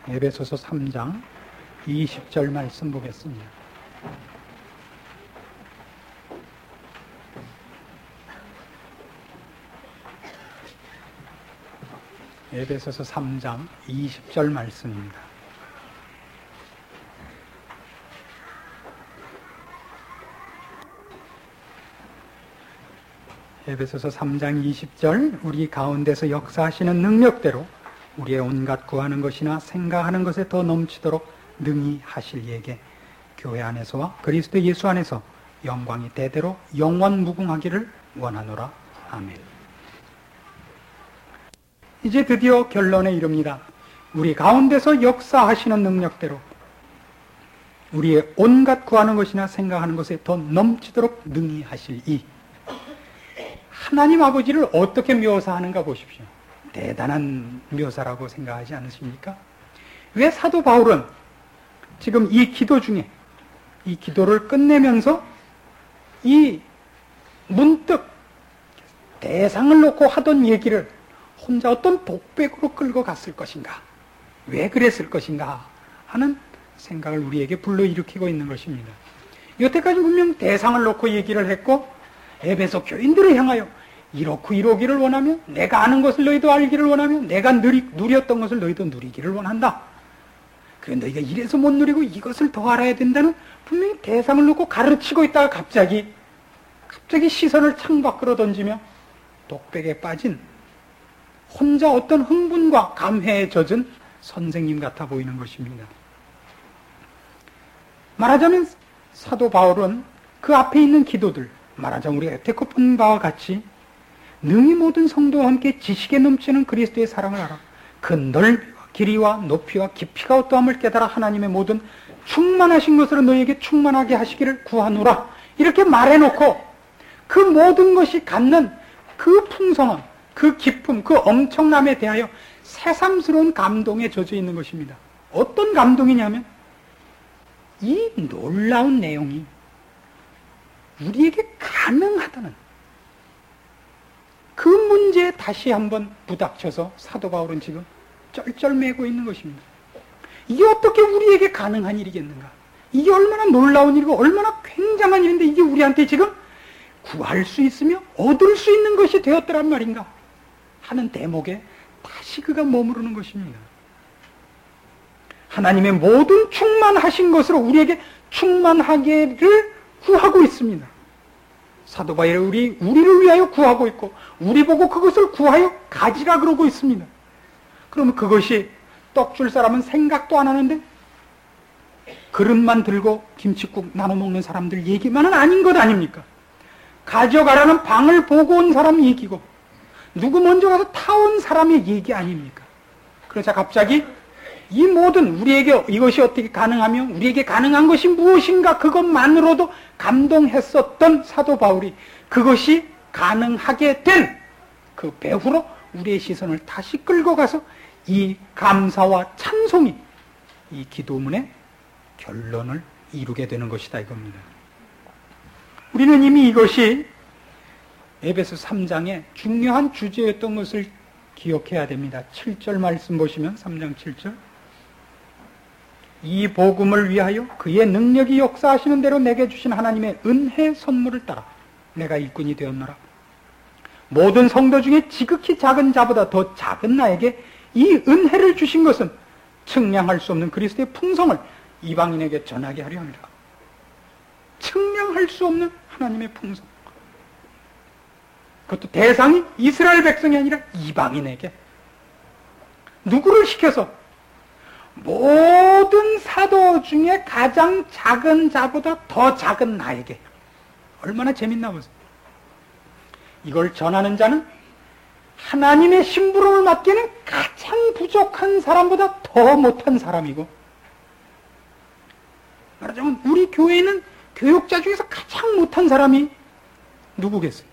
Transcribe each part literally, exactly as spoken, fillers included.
에베소서 삼 장 이십 절 말씀 보겠습니다. 에베소서 삼 장 이십 절 말씀입니다. 에베소서 삼 장 이십 절, 우리 가운데서 역사하시는 능력대로 우리의 온갖 구하는 것이나 생각하는 것에 더 넘치도록 능히 하실 이에게 교회 안에서와 그리스도 예수 안에서 영광이 대대로 영원 무궁하기를 원하노라. 아멘. 이제 드디어 결론에 이릅니다. 우리 가운데서 역사하시는 능력대로 우리의 온갖 구하는 것이나 생각하는 것에 더 넘치도록 능히 하실 이. 하나님 아버지를 어떻게 묘사하는가 보십시오. 대단한 묘사라고 생각하지 않으십니까? 왜 사도 바울은 지금 이 기도 중에 이 기도를 끝내면서 이 문득 대상을 놓고 하던 얘기를 혼자 어떤 독백으로 끌고 갔을 것인가? 왜 그랬을 것인가? 하는 생각을 우리에게 불러일으키고 있는 것입니다. 여태까지 분명 대상을 놓고 얘기를 했고 에베소 교인들을 향하여 이렇고 이러기를 원하며 내가 아는 것을 너희도 알기를 원하며 내가 누리, 누렸던 것을 너희도 누리기를 원한다. 그런데 너희가 이래서 못 누리고 이것을 더 알아야 된다는 분명히 대상을 놓고 가르치고 있다가 갑자기 갑자기 시선을 창밖으로 던지며 독백에 빠진 혼자 어떤 흥분과 감회에 젖은 선생님 같아 보이는 것입니다. 말하자면 사도 바울은 그 앞에 있는 기도들, 말하자면 우리가 여태껏 본 바와 같이 능히 모든 성도와 함께 지식에 넘치는 그리스도의 사랑을 알아 그 넓이와 길이와 높이와 깊이가 어떠함을 깨달아 하나님의 모든 충만하신 것으로 너희에게 충만하게 하시기를 구하노라. 이렇게 말해놓고 그 모든 것이 갖는 그 풍성함, 그 기쁨, 그 엄청남에 대하여 새삼스러운 감동에 젖어 있는 것입니다. 어떤 감동이냐면 이 놀라운 내용이 우리에게 가능하다는 그 문제에 다시 한번 부닥쳐서 사도 바울은 지금 쩔쩔매고 있는 것입니다. 이게 어떻게 우리에게 가능한 일이겠는가? 이게 얼마나 놀라운 일이고 얼마나 굉장한 일인데 이게 우리한테 지금 구할 수 있으며 얻을 수 있는 것이 되었더란 말인가? 하는 대목에 다시 그가 머무르는 것입니다. 하나님의 모든 충만하신 것으로 우리에게 충만하기를 구하고 있습니다. 사도 바울이 우리, 우리를 위하여 구하고 있고 우리 보고 그것을 구하여 가지라 그러고 있습니다. 그러면 그것이 떡 줄 사람은 생각도 안 하는데 그릇만 들고 김칫국 나눠 먹는 사람들 얘기만은 아닌 것 아닙니까? 가져가라는 방을 보고 온 사람 얘기고 누구 먼저 가서 타온 사람의 얘기 아닙니까? 그러자 갑자기 이 모든 우리에게 이것이 어떻게 가능하며 우리에게 가능한 것이 무엇인가 그것만으로도 감동했었던 사도 바울이 그것이 가능하게 된 그 배후로 우리의 시선을 다시 끌고 가서 이 감사와 찬송이 이 기도문의 결론을 이루게 되는 것이다 이겁니다. 우리는 이미 이것이 에베소 삼 장의 중요한 주제였던 것을 기억해야 됩니다. 칠 절 말씀 보시면 삼 장 칠 절 이 복음을 위하여 그의 능력이 역사하시는 대로 내게 주신 하나님의 은혜 선물을 따라 내가 일꾼이 되었노라. 모든 성도 중에 지극히 작은 자보다 더 작은 나에게 이 은혜를 주신 것은 측량할 수 없는 그리스도의 풍성을 이방인에게 전하게 하려 합니다. 측량할 수 없는 하나님의 풍성. 그것도 대상이 이스라엘 백성이 아니라 이방인에게. 누구를 시켜서? 모든 사도 중에 가장 작은 자보다 더 작은 나에게. 얼마나 재밌나 보세요. 이걸 전하는 자는 하나님의 심부름을 맡기는 가장 부족한 사람보다 더 못한 사람이고, 말하자면 우리 교회는 교육자 중에서 가장 못한 사람이 누구겠어요?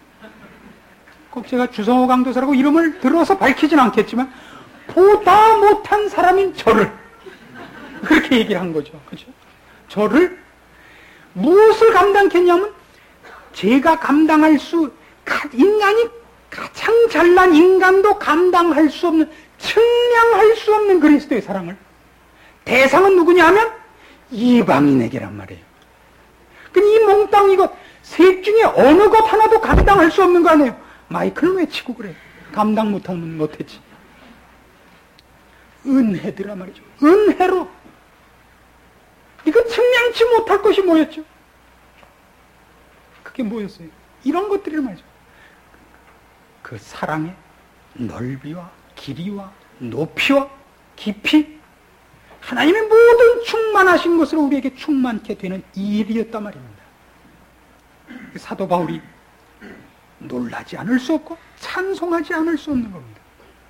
꼭 제가 주성호 강도사라고 이름을 들어서 밝히진 않겠지만 보다 못한 사람인 저를 그렇게 얘기를 한 거죠. 그렇죠? 저를 무엇을 감당했냐면 제가 감당할 수 인간이 가장 잘난 인간도 감당할 수 없는, 측량할 수 없는 하나님 그리스도의 사랑을. 대상은 누구냐 하면 이방인에게란 말이에요. 이 몽땅 이것 셋 중에 어느 것 하나도 감당할 수 없는 거 아니에요. 마이크를 외치고 그래. 감당 못하면 못했지. 은혜들아 말이죠. 은혜로. 이거 측량치 못할 것이 뭐였죠? 그게 뭐였어요? 이런 것들이 말이죠. 그 사랑의 넓이와 길이와 높이와 깊이, 하나님의 모든 충만하신 것으로 우리에게 충만케 되는 일이었단 말입니다. 사도 바울이 놀라지 않을 수 없고 찬송하지 않을 수 없는 겁니다.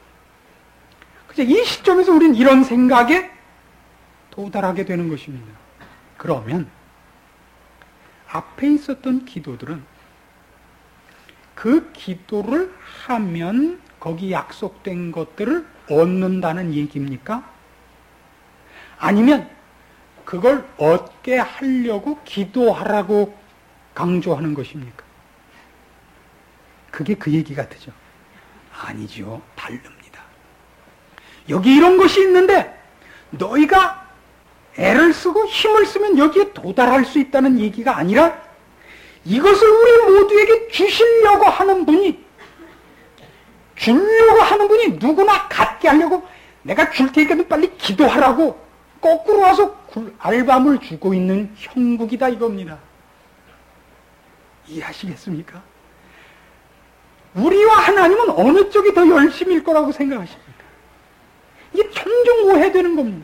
이 시점에서 우리는 이런 생각에 도달하게 되는 것입니다. 그러면 앞에 있었던 기도들은 그 기도를 하면 거기 약속된 것들을 얻는다는 얘기입니까? 아니면 그걸 얻게 하려고 기도하라고 강조하는 것입니까? 그게 그 얘기 같으죠. 아니죠. 다릅니다. 여기 이런 것이 있는데 너희가 애를 쓰고 힘을 쓰면 여기에 도달할 수 있다는 얘기가 아니라 이것을 우리 모두에게 주시려고 하는 분이, 주려고 하는 분이 누구나 갖게 하려고 내가 줄 테니까 너 빨리 기도하라고 거꾸로 와서 알밤을 주고 있는 형국이다 이겁니다. 이해하시겠습니까? 우리와 하나님은 어느 쪽이 더 열심일 거라고 생각하십니까? 이게 종종 오해되는 겁니다.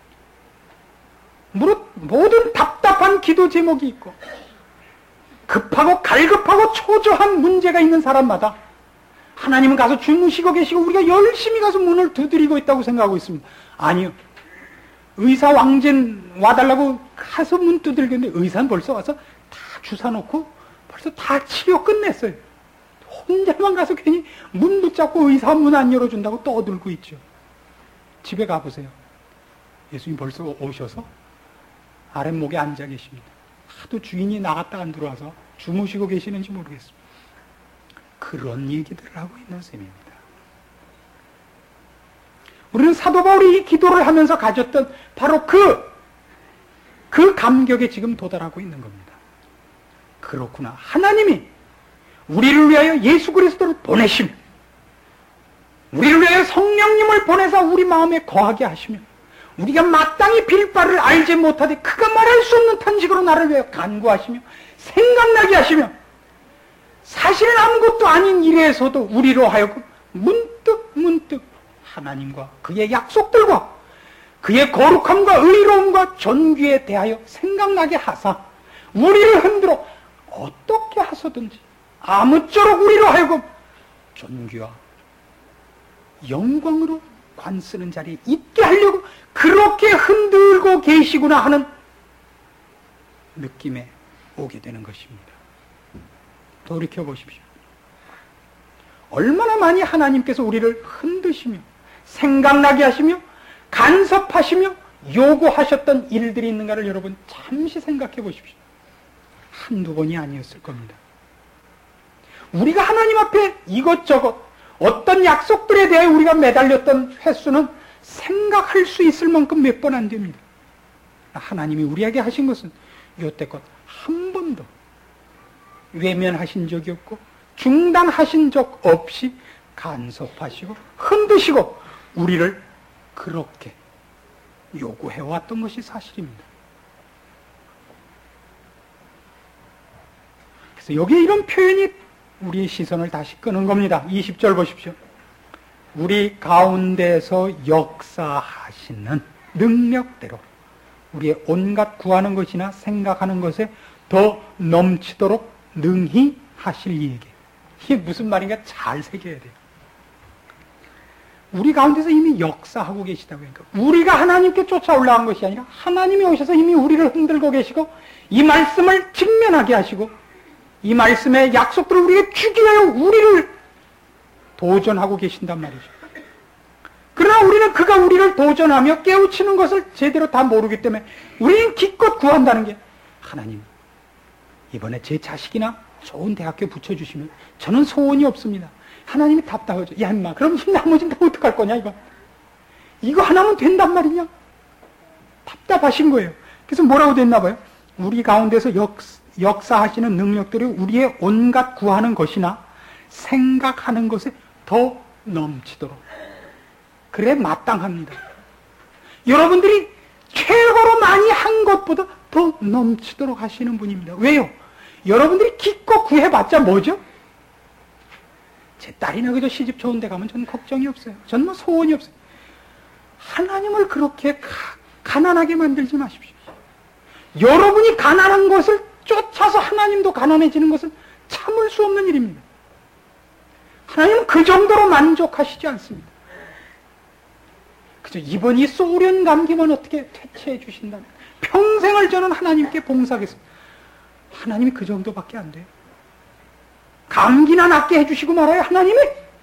무릇 모든 답답한 기도 제목이 있고 급하고 갈급하고 초조한 문제가 있는 사람마다 하나님은 가서 주무시고 계시고 우리가 열심히 가서 문을 두드리고 있다고 생각하고 있습니다. 아니요. 의사 왕진 와달라고 가서 문 두들겼는데 의사는 벌써 와서 다 주사 놓고 벌써 다 치료 끝냈어요. 혼자만 가서 괜히 문 붙잡고 의사 문 안 열어준다고 떠들고 있죠. 집에 가보세요. 예수님 벌써 오셔서 아랫목에 앉아 계십니다. 하도 주인이 나갔다 안 들어와서 주무시고 계시는지 모르겠습니다. 그런 얘기들을 하고 있는 셈입니다. 우리는 사도 바울이 이 기도를 하면서 가졌던 바로 그, 그 감격에 지금 도달하고 있는 겁니다. 그렇구나. 하나님이 우리를 위하여 예수 그리스도를 보내시며 우리를 위하여 성령님을 보내서 우리 마음에 거하게 하시며 우리가 마땅히 빌 바를 알지 못하되 그가 말할 수 없는 탄식으로 나를 위하여 간구하시며 생각나게 하시며 사실은 아무것도 아닌 일에서도 우리로 하여금 문득 문득 하나님과 그의 약속들과 그의 거룩함과 의로움과 존귀에 대하여 생각나게 하사 우리를 흔들어 어떻게 하서든지 아무쪼록 우리로 하여금 존귀와 영광으로 관쓰는 자리에 있게 하려고 그렇게 흔들고 계시구나 하는 느낌에 오게 되는 것입니다. 돌이켜보십시오. 얼마나 많이 하나님께서 우리를 흔드시며 생각나게 하시며 간섭하시며 요구하셨던 일들이 있는가를 여러분 잠시 생각해 보십시오. 한두 번이 아니었을 겁니다. 우리가 하나님 앞에 이것저것 어떤 약속들에 대해 우리가 매달렸던 횟수는 생각할 수 있을 만큼 몇 번 안 됩니다. 하나님이 우리에게 하신 것은 여태껏 한 번도 외면하신 적이 없고 중단하신 적 없이 간섭하시고 흔드시고 우리를 그렇게 요구해왔던 것이 사실입니다. 그래서 여기에 이런 표현이 우리의 시선을 다시 끄는 겁니다. 이십 절 보십시오. 우리 가운데서 역사하시는 능력대로 우리의 온갖 구하는 것이나 생각하는 것에 더 넘치도록 능히 하실 이에게. 이게 무슨 말인가 잘 새겨야 돼요. 우리 가운데서 이미 역사하고 계시다고 하니까 우리가 하나님께 쫓아 올라간 것이 아니라 하나님이 오셔서 이미 우리를 흔들고 계시고 이 말씀을 직면하게 하시고 이 말씀의 약속들을 우리에게 주기 위하여 우리를 도전하고 계신단 말이죠. 그러나 우리는 그가 우리를 도전하며 깨우치는 것을 제대로 다 모르기 때문에 우리는 기껏 구한다는 게 하나님 이번에 제 자식이나 좋은 대학교 붙여주시면 저는 소원이 없습니다. 하나님이 답답하죠. 야 임마 그럼 나머지는 다 어떡할 거냐 이거. 이거 하나면 된단 말이냐? 답답하신 거예요. 그래서 뭐라고 됐나 봐요? 우리 가운데서 역, 역사하시는 능력들이 우리의 온갖 구하는 것이나 생각하는 것에 더 넘치도록. 그래 마땅합니다. 여러분들이 최고로 많이 한 것보다 더 넘치도록 하시는 분입니다. 왜요? 여러분들이 기껏 구해봤자 뭐죠? 제 딸이나 그저 시집 좋은 데 가면 저는 걱정이 없어요. 저는 뭐 소원이 없어요. 하나님을 그렇게 가, 가난하게 만들지 마십시오. 여러분이 가난한 것을 쫓아서 하나님도 가난해지는 것은 참을 수 없는 일입니다. 하나님은 그 정도로 만족하시지 않습니다. 그저 이번 이 소련 감기만 어떻게 퇴치해 주신다면 평생을 저는 하나님께 봉사하겠습니다. 하나님이 그 정도밖에 안 돼요. 감기나 낫게 해주시고 말아요, 하나님이.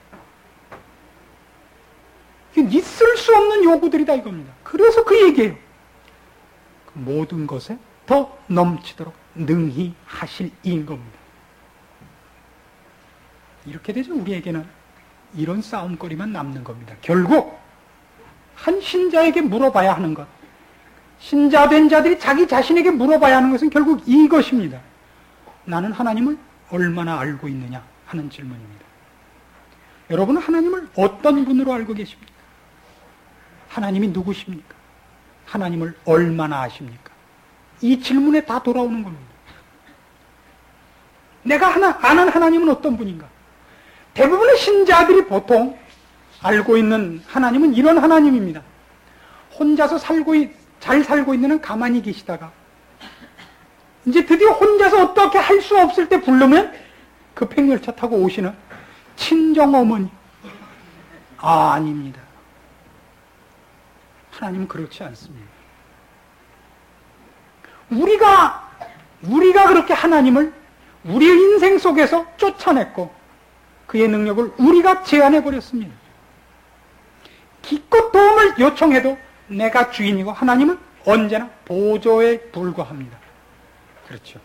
있을 수 없는 요구들이다 이겁니다. 그래서 그 얘기예요. 그 모든 것에 더 넘치도록 능히 하실 이인 겁니다. 이렇게 되죠. 우리에게는 이런 싸움거리만 남는 겁니다. 결국 한 신자에게 물어봐야 하는 것, 신자된 자들이 자기 자신에게 물어봐야 하는 것은 결국 이것입니다. 나는 하나님을 얼마나 알고 있느냐 하는 질문입니다. 여러분은 하나님을 어떤 분으로 알고 계십니까? 하나님이 누구십니까? 하나님을 얼마나 아십니까? 이 질문에 다 돌아오는 겁니다. 내가 하나, 아는 하나님은 어떤 분인가? 대부분의 신자들이 보통 알고 있는 하나님은 이런 하나님입니다. 혼자서 살고, 있, 잘 살고 있는 한 가만히 계시다가 이제 드디어 혼자서 어떻게 할 수 없을 때 부르면 급행열차 타고 오시는 친정어머니. 아, 아닙니다. 하나님은 그렇지 않습니다. 우리가, 우리가 그렇게 하나님을 우리의 인생 속에서 쫓아냈고 그의 능력을 우리가 제한해버렸습니다. 기껏 도움을 요청해도 내가 주인이고 하나님은 언제나 보조에 불과합니다. 그렇죠.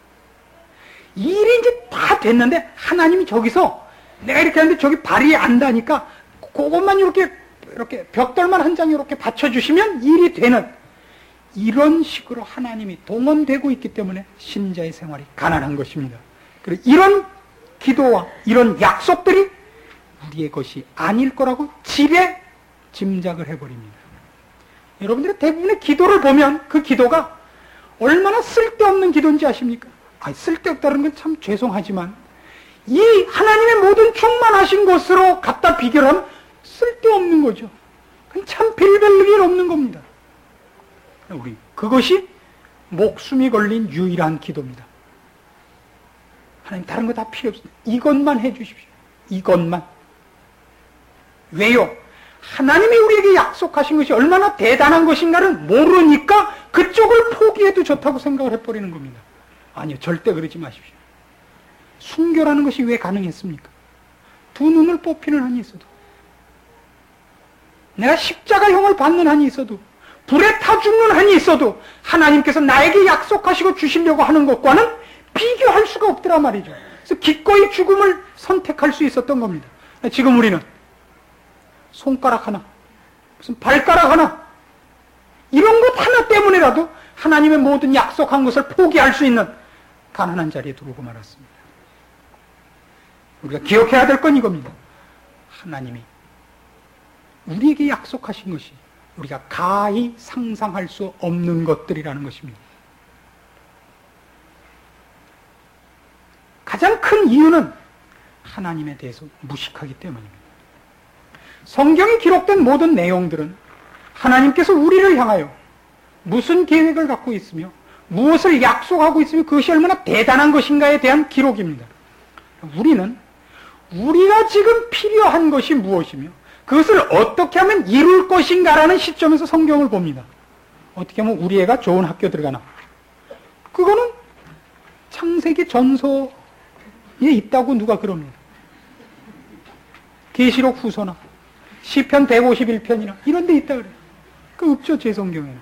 일이 이제 다 됐는데 하나님이 저기서 내가 이렇게 하는데 저기 발이 안 닿으니까 그것만 이렇게 이렇게 벽돌만 한 장 이렇게 받쳐주시면 일이 되는 이런 식으로 하나님이 동원되고 있기 때문에 신자의 생활이 가난한 것입니다. 그리고 이런 기도와 이런 약속들이 우리의 것이 아닐 거라고 지레 짐작을 해버립니다. 여러분들의 대부분의 기도를 보면 그 기도가 얼마나 쓸데없는 기도인지 아십니까? 아니, 쓸데없다는 건 참 죄송하지만 이 하나님의 모든 충만하신 것으로 갖다 비교를 하면 쓸데없는 거죠. 그건 참 별별 일 없는 겁니다. 우리 그것이 목숨이 걸린 유일한 기도입니다. 하나님 다른 거 다 필요 없습니다. 이것만 해 주십시오. 이것만. 왜요? 하나님이 우리에게 약속하신 것이 얼마나 대단한 것인가를 모르니까 그쪽을 포기해도 좋다고 생각을 해버리는 겁니다. 아니요, 절대 그러지 마십시오. 순교라는 것이 왜 가능했습니까? 두 눈을 뽑히는 한이 있어도, 내가 십자가형을 받는 한이 있어도, 불에 타 죽는 한이 있어도 하나님께서 나에게 약속하시고 주시려고 하는 것과는 비교할 수가 없더라 말이죠. 그래서 기꺼이 죽음을 선택할 수 있었던 겁니다. 지금 우리는 손가락 하나, 무슨 발가락 하나, 이런 것 하나 때문에라도 하나님의 모든 약속한 것을 포기할 수 있는 가난한 자리에 들어오고 말았습니다. 우리가 기억해야 될 건 이겁니다. 하나님이 우리에게 약속하신 것이 우리가 가히 상상할 수 없는 것들이라는 것입니다. 가장 큰 이유는 하나님에 대해서 무식하기 때문입니다. 성경에 기록된 모든 내용들은 하나님께서 우리를 향하여 무슨 계획을 갖고 있으며 무엇을 약속하고 있으며 그것이 얼마나 대단한 것인가에 대한 기록입니다. 우리는 우리가 지금 필요한 것이 무엇이며 그것을 어떻게 하면 이룰 것인가라는 시점에서 성경을 봅니다. 어떻게 하면 우리 애가 좋은 학교 들어가나? 그거는 창세기 전서에 있다고 누가 그럽니다. 계시록 후서나 시편 백오십일 편이나 이런 데 있다 그래요. 그 없죠, 제 성경에는.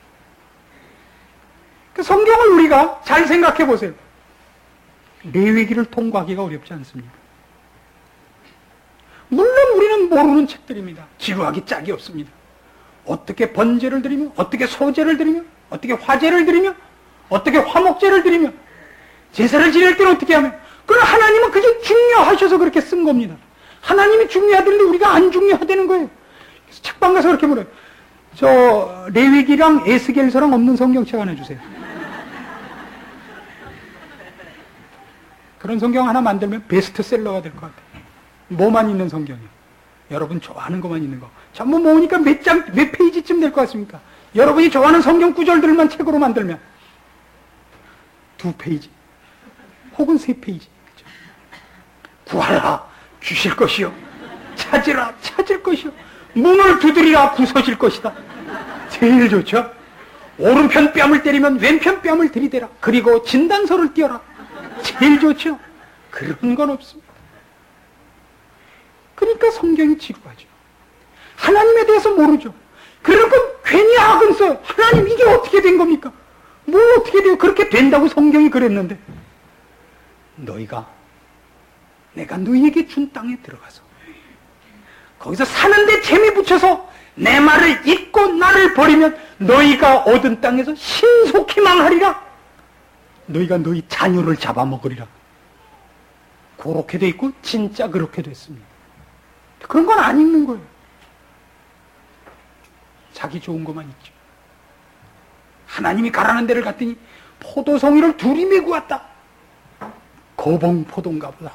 그 성경을 우리가 잘 생각해 보세요. 레위기를 통과하기가 어렵지 않습니까? 물론 우리는 모르는 책들입니다. 지루하기 짝이 없습니다. 어떻게 번제를 드리며, 어떻게 소제를 드리며, 어떻게 화제를 드리며, 어떻게 화목제를 드리며, 제사를 지낼 때는 어떻게 하며. 그럼 하나님은 그게 중요하셔서 그렇게 쓴 겁니다. 하나님이 중요하던데 우리가 안 중요하다는 거예요. 그래서 책방 가서 그렇게 물어요. 저 레위기랑 에스겔서랑 없는 성경책 하나 주세요. 그런 성경 하나 만들면 베스트셀러가 될 것 같아요. 뭐만 있는 성경이요? 여러분 좋아하는 것만 있는 거. 전부 모으니까 몇 장, 몇 페이지쯤 될 것 같습니까? 여러분이 좋아하는 성경 구절들만 책으로 만들면 두 페이지 혹은 세 페이지. 그렇죠? 구하라 주실 것이요, 찾으라 찾을 것이요, 문을 두드리라 부서질 것이다. 제일 좋죠. 오른편 뺨을 때리면 왼편 뺨을 들이대라. 그리고 진단서를 띄어라. 제일 좋죠. 그런 건 없습니다. 그러니까 성경이 지루하죠. 하나님에 대해서 모르죠. 그러니까 괜히 악은 써요. 하나님 이게 어떻게 된 겁니까? 뭐 어떻게 돼요? 그렇게 된다고 성경이 그랬는데, 너희가 내가 너희에게 준 땅에 들어가서 거기서 사는데 재미 붙여서 내 말을 잊고 나를 버리면 너희가 얻은 땅에서 신속히 망하리라. 너희가 너희 자녀를 잡아먹으리라. 그렇게 돼 있고 진짜 그렇게 됐습니다. 그런 건 안 읽는 거예요. 자기 좋은 것만 있죠. 하나님이 가라는 데를 갔더니 포도송이를 둘이 메고 왔다. 거봉포도인가 보다.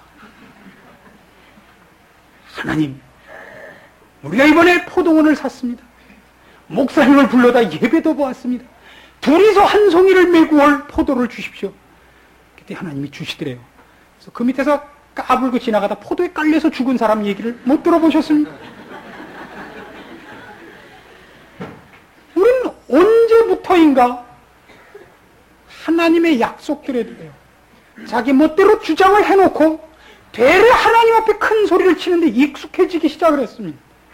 하나님, 우리가 이번에 포도원을 샀습니다. 목사님을 불러다 예배도 보았습니다. 둘이서 한 송이를 메고 올 포도를 주십시오. 그때 하나님이 주시더래요. 그래서 그 밑에서 까불고 지나가다 포도에 깔려서 죽은 사람 얘기를 못 들어보셨습니까? 우리는 언제부터인가 하나님의 약속들에 대해요 자기 멋대로 주장을 해놓고 되레 하나님 앞에 큰 소리를 치는데 익숙해지기 시작을 했습니다.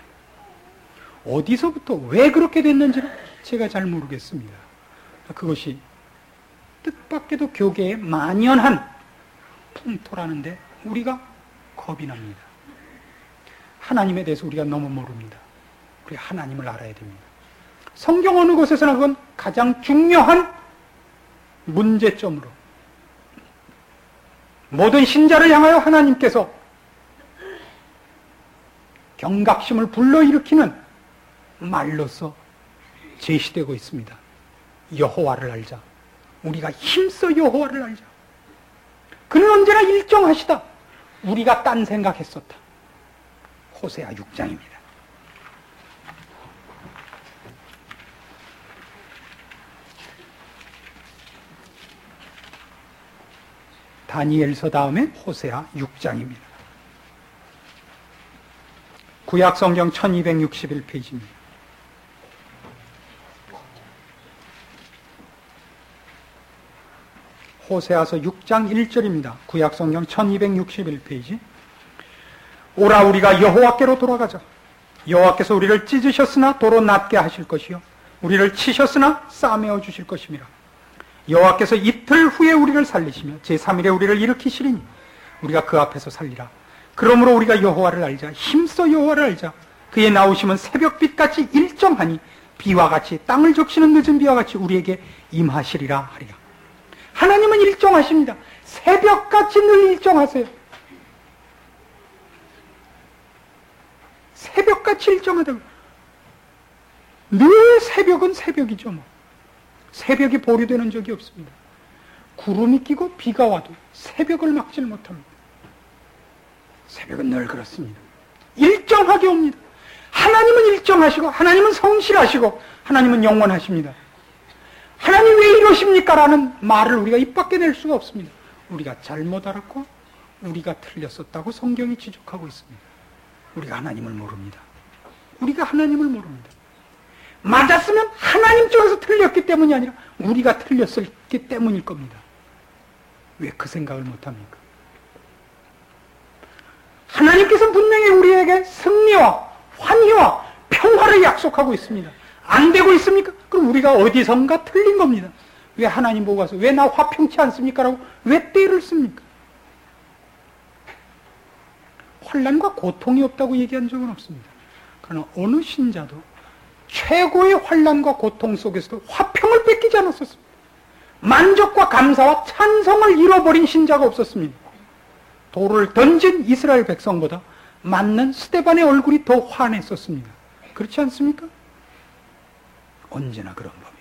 어디서부터 왜 그렇게 됐는지는 제가 잘 모르겠습니다. 그것이 뜻밖에도 교계에 만연한 풍토라는데 우리가 겁이 납니다. 하나님에 대해서 우리가 너무 모릅니다. 우리가 하나님을 알아야 됩니다. 성경 어느 곳에서나 그건 가장 중요한 문제점으로, 모든 신자를 향하여 하나님께서 경각심을 불러일으키는 말로서 제시되고 있습니다. 여호와를 알자. 우리가 힘써 여호와를 알자. 그는 언제나 일정하시다. 우리가 딴 생각했었다. 호세아 육 장입니다. 다니엘서 다음에 호세아 육 장입니다. 구약성경 천이백육십일 페이지입니다. 호세아서 육 장 일 절입니다. 구약성경 천이백육십일 페이지. 오라 우리가 여호와께로 돌아가자. 여호와께서 우리를 찢으셨으나 도로 낫게 하실 것이요 우리를 치셨으나 싸매어 주실 것임이라. 여호와께서 이틀 후에 우리를 살리시며 제삼 일에 우리를 일으키시리니 우리가 그 앞에서 살리라. 그러므로 우리가 여호와를 알자. 힘써 여호와를 알자. 그의 나오심은 새벽빛같이 일정하니 비와 같이 땅을 적시는 늦은 비와 같이 우리에게 임하시리라 하리라. 하나님은 일정하십니다. 새벽같이 늘 일정하세요. 새벽같이 일정하다고. 늘 새벽은 새벽이죠. 뭐. 새벽이 보류되는 적이 없습니다. 구름이 끼고 비가 와도 새벽을 막질 못합니다. 새벽은 늘 그렇습니다. 일정하게 옵니다. 하나님은 일정하시고 하나님은 성실하시고 하나님은 영원하십니다. 하나님 왜 이러십니까? 라는 말을 우리가 입 밖에 낼 수가 없습니다. 우리가 잘못 알았고 우리가 틀렸었다고 성경이 지적하고 있습니다. 우리가 하나님을 모릅니다. 우리가 하나님을 모릅니다. 맞았으면 하나님 쪽에서 틀렸기 때문이 아니라 우리가 틀렸기 때문일 겁니다. 왜 그 생각을 못합니까? 하나님께서 분명히 우리에게 승리와 환희와 평화를 약속하고 있습니다. 안 되고 있습니까? 그럼 우리가 어디선가 틀린 겁니다. 왜 하나님 보고 와서 왜 나 화평치 않습니까? 라고 왜 때를 씁니까? 환난과 고통이 없다고 얘기한 적은 없습니다. 그러나 어느 신자도 최고의 환난과 고통 속에서도 화평을 뺏기지 않았었습니다. 만족과 감사와 찬성을 잃어버린 신자가 없었습니다. 돌을 던진 이스라엘 백성보다 맞는 스데반의 얼굴이 더 환했었습니다. 그렇지 않습니까? 언제나 그런 법입니다.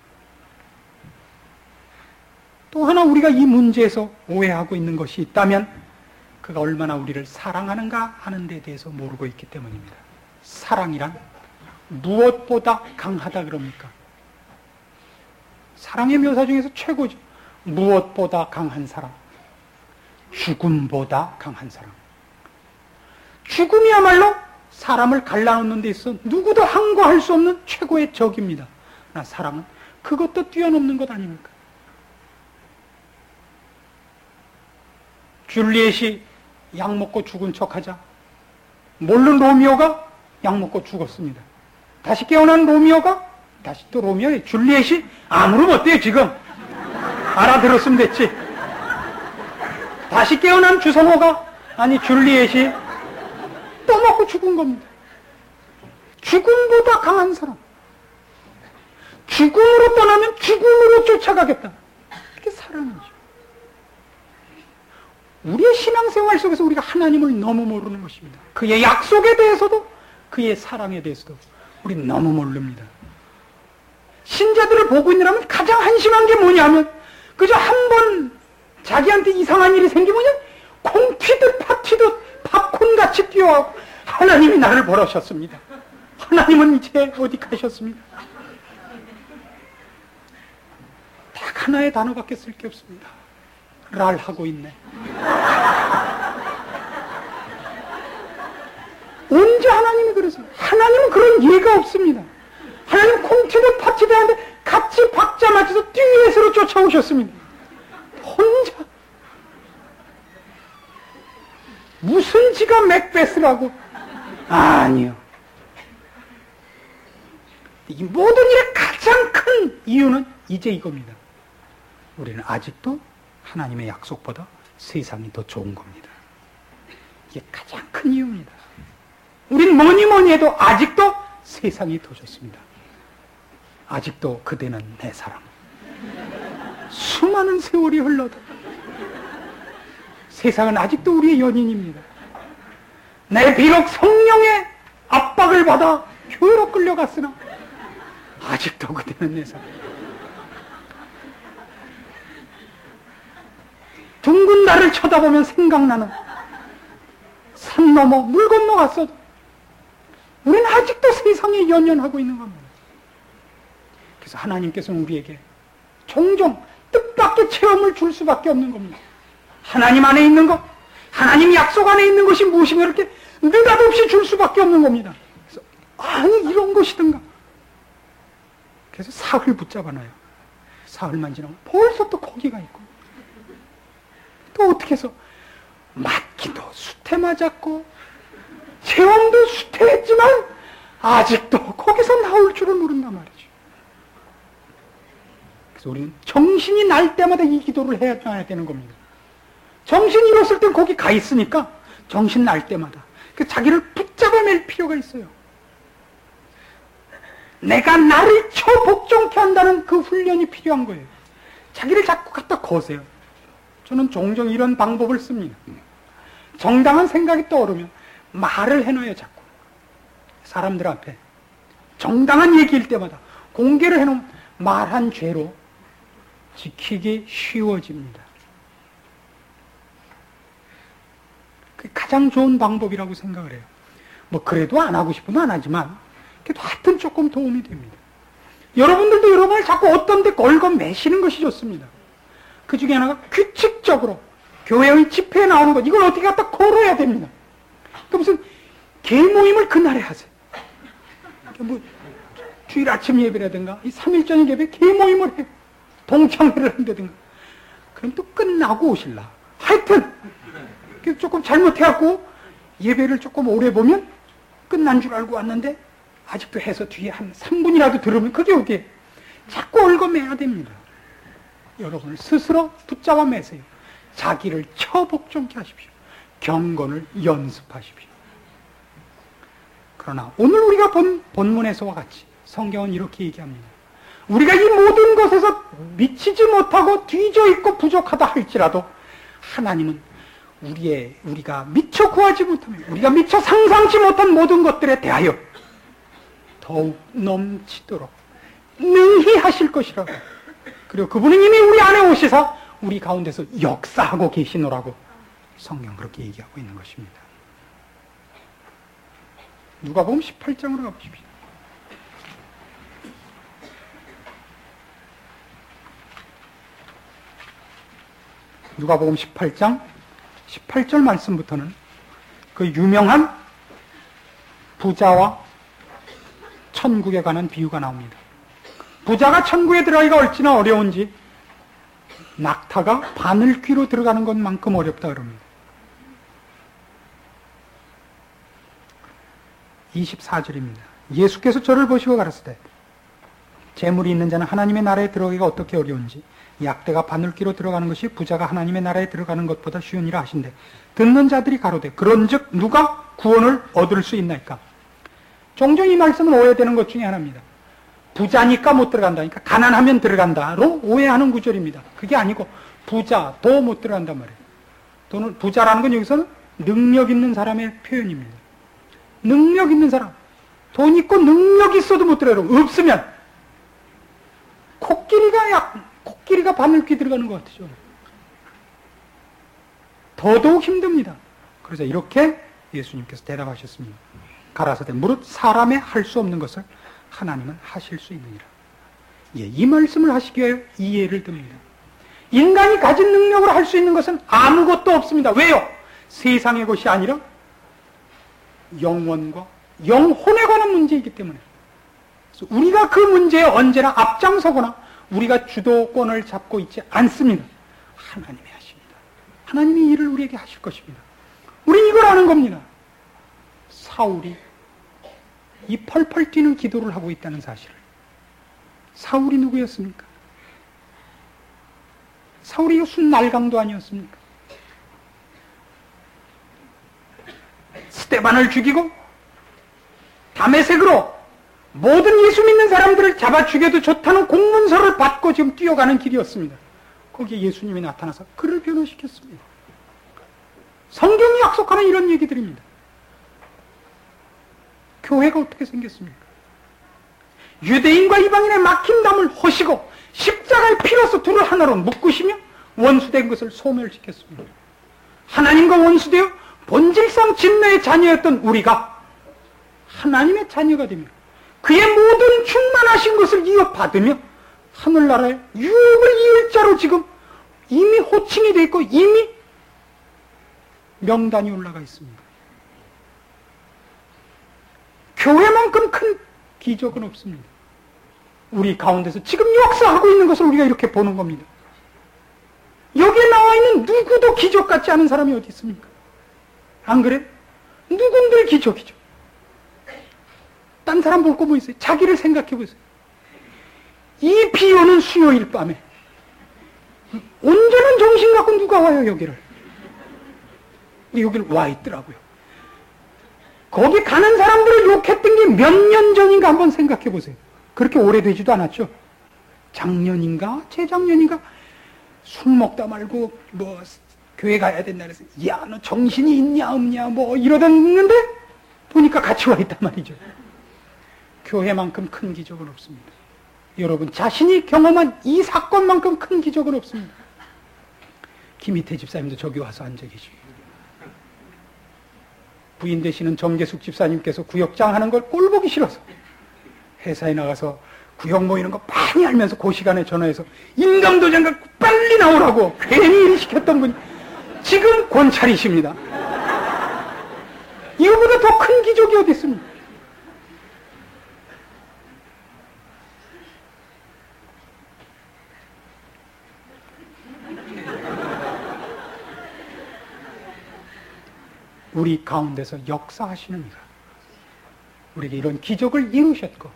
또 하나 우리가 이 문제에서 오해하고 있는 것이 있다면 그가 얼마나 우리를 사랑하는가 하는 데 대해서 모르고 있기 때문입니다. 사랑이란 무엇보다 강하다 그럽니까? 사랑의 묘사 중에서 최고죠. 무엇보다 강한 사랑. 죽음보다 강한 사랑. 죽음이야말로 사람을 갈라놓는 데 있어 누구도 항거할 수 없는 최고의 적입니다. 그러나 사랑은 그것도 뛰어넘는 것 아닙니까? 줄리엣이 약 먹고 죽은 척하자 모르는 로미오가 약 먹고 죽었습니다. 다시 깨어난 로미오가 다시 또 로미오의 줄리엣이 아무런 어때요 지금? 알아들었으면 됐지. 다시 깨어난 주성호가 아니 줄리엣이 또 먹고 죽은 겁니다. 죽음보다 강한 사람. 죽음으로 떠나면 죽음으로 쫓아가겠다. 이게 사랑이죠. 우리의 신앙생활 속에서 우리가 하나님을 너무 모르는 것입니다. 그의 약속에 대해서도 그의 사랑에 대해서도 우리 너무 모릅니다. 신자들을 보고 있느라면 가장 한심한 게 뭐냐면 그저 한 번 자기한테 이상한 일이 생기면 콩 튀듯 팥 튀듯 팝콘같이 뛰어가고 하나님이 나를 벌하셨습니다. 하나님은 이제 어디 가셨습니다. 딱 하나의 단어밖에 쓸 게 없습니다. 랄 하고 있네. 언제 하나님이 그러세요? 하나님은 그런 예가 없습니다. 하나님 콩튀듯 팥튀듯 하는데 같이 박자 맞춰서 듀엣으로 쫓아오셨습니다. 혼자. 무슨 지가 맥베스라고? 아니요. 이 모든 일의 가장 큰 이유는 이제 이겁니다. 우리는 아직도 하나님의 약속보다 세상이 더 좋은 겁니다. 이게 가장 큰 이유입니다. 우린 뭐니 뭐니 해도 아직도 세상이 더 좋습니다. 아직도 그대는 내 사랑. 수많은 세월이 흘러도 세상은 아직도 우리의 연인입니다. 내 비록 성령의 압박을 받아 교회로 끌려갔으나 아직도 그대는 내 사랑. 둥근 달을 쳐다보면 생각나는 산 넘어 물 건너갔어도 우리는 아직도 세상에 연연하고 있는 겁니다. 그래서 하나님께서는 우리에게 종종 뜻밖의 체험을 줄 수밖에 없는 겁니다. 하나님 안에 있는 것, 하나님 약속 안에 있는 것이 무엇인가 이렇게 느닷없이 줄 수밖에 없는 겁니다. 그래서 아니 이런 것이든가. 그래서 사흘 붙잡아놔요. 사흘만 지나면 벌써 또 거기가 있고 또 어떻게 해서 맞기도 수태 맞았고 체험도 수태했지만 아직도 거기서 나올 줄은 모른단 말이죠. 그래서 우리는 정신이 날 때마다 이 기도를 해야 되는 겁니다. 정신이 잃었을 땐 거기 가 있으니까 정신 날 때마다 그 자기를 붙잡아낼 필요가 있어요. 내가 나를 처복종케 한다는 그 훈련이 필요한 거예요. 자기를 자꾸 갖다 거세요. 저는 종종 이런 방법을 씁니다. 정당한 생각이 떠오르면 말을 해놔요, 자꾸. 사람들 앞에. 정당한 얘기일 때마다 공개를 해놓으면 말한 죄로 지키기 쉬워집니다. 그게 가장 좋은 방법이라고 생각을 해요. 뭐, 그래도 안 하고 싶으면 안 하지만, 그래도 하여튼 조금 도움이 됩니다. 여러분들도 여러분을 자꾸 어떤 데 걸고 매시는 것이 좋습니다. 그 중에 하나가 규칙적으로 교회의 집회에 나오는 것, 이걸 어떻게 갖다 걸어야 됩니다. 그 무슨 개모임을 그날에 하세요. 뭐 주일 아침 예배라든가 이 삼 일 저녁 예배 개모임을 해 동창회를 한다든가 그럼 또 끝나고 오실라. 하여튼 조금 잘못해갖고 예배를 조금 오래 보면 끝난 줄 알고 왔는데 아직도 해서 뒤에 한 삼 분이라도 들으면 그게 어디에 자꾸 얽어매야 됩니다. 여러분을 스스로 붙잡아 매세요. 자기를 처복종케 하십시오. 경건을 연습하십시오. 그러나 오늘 우리가 본 본문에서와 같이 성경은 이렇게 얘기합니다. 우리가 이 모든 것에서 미치지 못하고 뒤져 있고 부족하다 할지라도 하나님은 우리의, 우리가 미처 구하지 못하며 우리가 미처 상상치 못한 모든 것들에 대하여 더욱 넘치도록 능히 하실 것이라고. 그리고 그분은 이미 우리 안에 오시사 우리 가운데서 역사하고 계시노라고 성경 그렇게 얘기하고 있는 것입니다. 누가복음 십팔 장으로 가보십시오. 누가복음 십팔 장 십팔 절 말씀부터는 그 유명한 부자와 천국에 관한 비유가 나옵니다. 부자가 천국에 들어가기가 얼마나 어려운지 낙타가 바늘귀로 들어가는 것만큼 어렵다 그럽니다. 이십사 절입니다. 예수께서 저를 보시고 가라사대 재물이 있는 자는 하나님의 나라에 들어가기가 어떻게 어려운지 약대가 바늘귀로 들어가는 것이 부자가 하나님의 나라에 들어가는 것보다 쉬우니라 하신대. 듣는 자들이 가로되 그런즉 누가 구원을 얻을 수 있나이까? 종종 이 말씀은 오해되는 것 중에 하나입니다. 부자니까 못 들어간다니까 가난하면 들어간다로 오해하는 구절입니다. 그게 아니고 부자, 도 못 들어간단 말이에요. 돈을, 부자라는 건 여기서는 능력 있는 사람의 표현입니다. 능력 있는 사람, 돈 있고 능력 있어도 못 들어가요. 없으면 코끼리가 약 코끼리가 바늘귀 들어가는 것 같죠. 더더욱 힘듭니다. 그래서 이렇게 예수님께서 대답하셨습니다. 가라사대 무릇 사람의 할 수 없는 것을 하나님은 하실 수 있느니라. 예, 이 말씀을 하시기 위하여 이 예를 듭니다. 인간이 가진 능력으로 할 수 있는 것은 아무것도 없습니다. 왜요? 세상의 것이 아니라 영원과 영혼에 관한 문제이기 때문에. 그래서 우리가 그 문제에 언제나 앞장서거나 우리가 주도권을 잡고 있지 않습니다. 하나님이 하십니다. 하나님이 일을 우리에게 하실 것입니다. 우린 이걸 아는 겁니다. 사울이 이 펄펄 뛰는 기도를 하고 있다는 사실을. 사울이 누구였습니까? 사울이 순날강도 아니었습니까? 스데반을 죽이고 다메섹으로 모든 예수 믿는 사람들을 잡아 죽여도 좋다는 공문서를 받고 지금 뛰어가는 길이었습니다. 거기에 예수님이 나타나서 그를 변호시켰습니다. 성경이 약속하는 이런 얘기들입니다. 교회가 어떻게 생겼습니까? 유대인과 이방인의 막힌담을 허시고 십자가의 피로서 둘을 하나로 묶으시며 원수된 것을 소멸시켰습니다. 하나님과 원수되어 본질상 진노의 자녀였던 우리가 하나님의 자녀가 되며 그의 모든 충만하신 것을 이어받으며 하늘나라의 유업을 이을 자로 지금 이미 호칭이 되어 있고 이미 명단이 올라가 있습니다. 교회만큼 큰 기적은 없습니다. 우리 가운데서 지금 역사하고 있는 것을 우리가 이렇게 보는 겁니다. 여기에 나와 있는 누구도 기적 같지 않은 사람이 어디 있습니까? 안 그래? 누군들 기적이죠. 딴 사람 볼 거 뭐 있어요? 자기를 생각해 보세요. 이 비 오는 수요일 밤에 온전한 정신 갖고 누가 와요 여기를? 여기를 와 있더라고요. 거기 가는 사람들을 욕했던 게 몇 년 전인가 한번 생각해 보세요. 그렇게 오래되지도 않았죠. 작년인가 재작년인가 술 먹다 말고 뭐 교회 가야 된다 그래서 야 너 정신이 있냐 없냐 뭐 이러던데 보니까 같이 와 있단 말이죠. 교회만큼 큰 기적은 없습니다. 여러분 자신이 경험한 이 사건만큼 큰 기적은 없습니다. 김희태 집사님도 저기 와서 앉아 계십니다. 부인 되시는 정계숙 집사님께서 구역장 하는 걸 꼴보기 싫어서 회사에 나가서 구역 모이는 거 많이 알면서 그 시간에 전화해서 인감도장 갖고 빨리 나오라고 괜히 일 시켰던 분이 지금 권찰이십니다. 이거보다 더 큰 기적이 어디 있습니까? 우리 가운데서 역사하시는 이가 우리에게 이런 기적을 이루셨고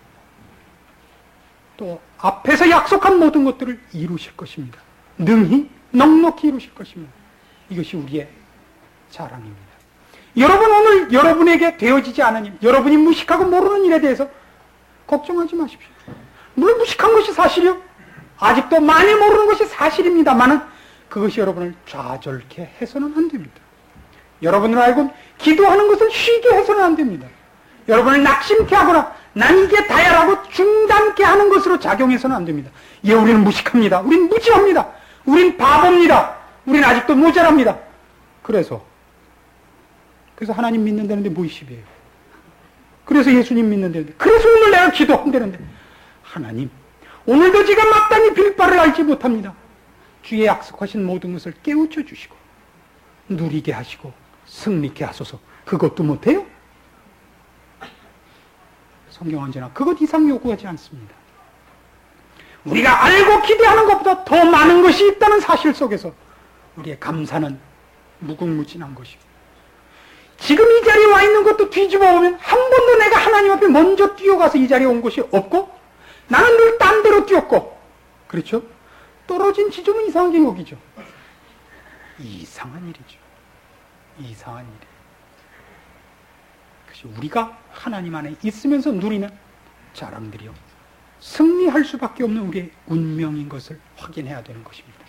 또 앞에서 약속한 모든 것들을 이루실 것입니다. 능히 넉넉히 이루실 것입니다. 이것이 우리의 자랑입니다. 여러분 오늘 여러분에게 되어지지 않은 일, 여러분이 무식하고 모르는 일에 대해서 걱정하지 마십시오. 물론 무식한 것이 사실이요. 아직도 많이 모르는 것이 사실입니다만은 그것이 여러분을 좌절케 해서는 안 됩니다. 여러분을 알고 기도하는 것을 쉬게 해서는 안 됩니다. 여러분을 낙심케 하거나 난 이게 다야라고 중단케 하는 것으로 작용해서는 안 됩니다. 예, 우리는 무식합니다. 우리는 무지합니다. 우리는 바보입니다. 우리는 아직도 모자랍니다. 그래서 그래서 하나님 믿는다는데 뭐 이십이에요. 그래서 예수님 믿는다는데, 그래서 오늘 내가 기도한다는데, 하나님 오늘도 제가 마땅히 빌 바를 알지 못합니다. 주의 약속하신 모든 것을 깨우쳐 주시고 누리게 하시고 승리케 하소서. 그것도 못해요? 성경 언제나 그것 이상 요구하지 않습니다. 우리가 알고 기대하는 것보다 더 많은 것이 있다는 사실 속에서 우리의 감사는 무궁무진한 것이고, 지금 이 자리에 와 있는 것도 뒤집어 보면 한 번도 내가 하나님 앞에 먼저 뛰어가서 이 자리에 온 것이 없고, 나는 늘 딴 데로 뛰었고, 그렇죠? 떨어진 지점은 이상하게 여기죠. 이상한 일이죠. 이상한 일이에요. 그것이 우리가 하나님 안에 있으면서 누리는 자랑들이요, 승리할 수밖에 없는 우리의 운명인 것을 확인해야 되는 것입니다.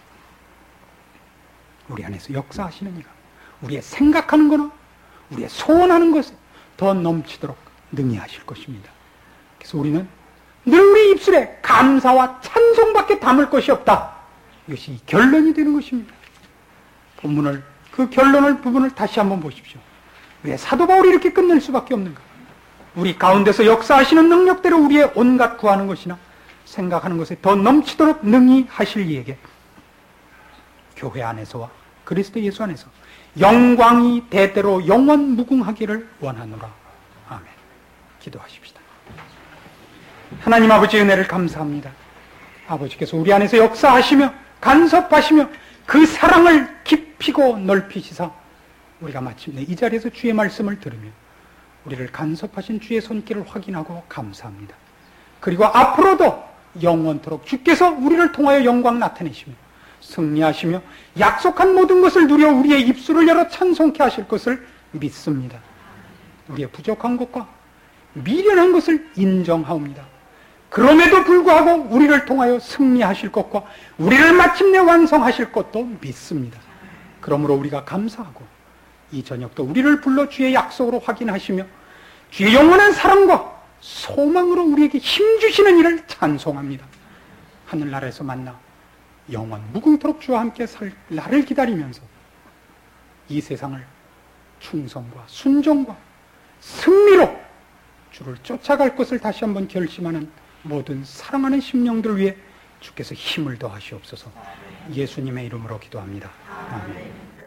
우리 안에서 역사하시는 이가 우리의 생각하는 거나 우리의 소원하는 것을 더 넘치도록 능히 하실 것입니다. 그래서 우리는 늘 우리 입술에 감사와 찬송밖에 담을 것이 없다. 이것이 결론이 되는 것입니다. 본문을, 그 결론을 부분을 다시 한번 보십시오. 왜 사도 바울이 이렇게 끝낼 수밖에 없는가? 우리 가운데서 역사하시는 능력대로 우리의 온갖 구하는 것이나 생각하는 것에 더 넘치도록 능히 하실 이에게 교회 안에서와 그리스도 예수 안에서 영광이 대대로 영원 무궁하기를 원하노라. 아멘. 기도하십시다. 하나님 아버지 은혜를 감사합니다. 아버지께서 우리 안에서 역사하시며 간섭하시며 그 사랑을 깊이고 넓히시사 우리가 마침내 이 자리에서 주의 말씀을 들으며 우리를 간섭하신 주의 손길을 확인하고 감사합니다. 그리고 앞으로도 영원토록 주께서 우리를 통하여 영광 나타내시며 승리하시며 약속한 모든 것을 누려 우리의 입술을 열어 찬송케 하실 것을 믿습니다. 우리의 부족한 것과 미련한 것을 인정하옵니다. 그럼에도 불구하고 우리를 통하여 승리하실 것과 우리를 마침내 완성하실 것도 믿습니다. 그러므로 우리가 감사하고 이 저녁도 우리를 불러 주의 약속으로 확인하시며 주의 영원한 사랑과 소망으로 우리에게 힘주시는 일을 찬송합니다. 하늘나라에서 만나 영원 무궁토록 주와 함께 살 날을 기다리면서 이 세상을 충성과 순종과 승리로 주를 쫓아갈 것을 다시 한번 결심하는 모든 사랑하는 심령들 위해 주께서 힘을 더하시옵소서. 예수님의 이름으로 기도합니다. 아멘.